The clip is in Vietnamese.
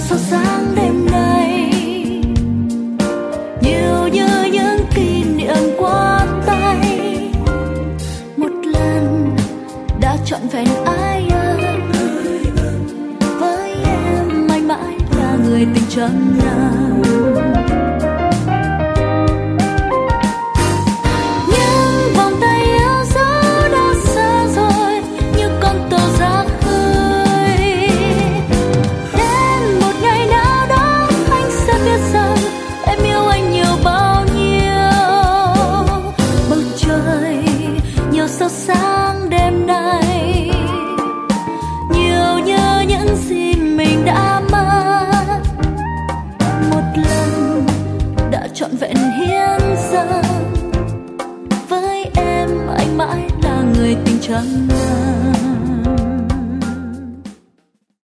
sao sáng đêm nay, nhiều như những kỷ niệm qua tay. Một lần đã trọn vẹn ai ân, với em mãi mãi là người tình trăm năm.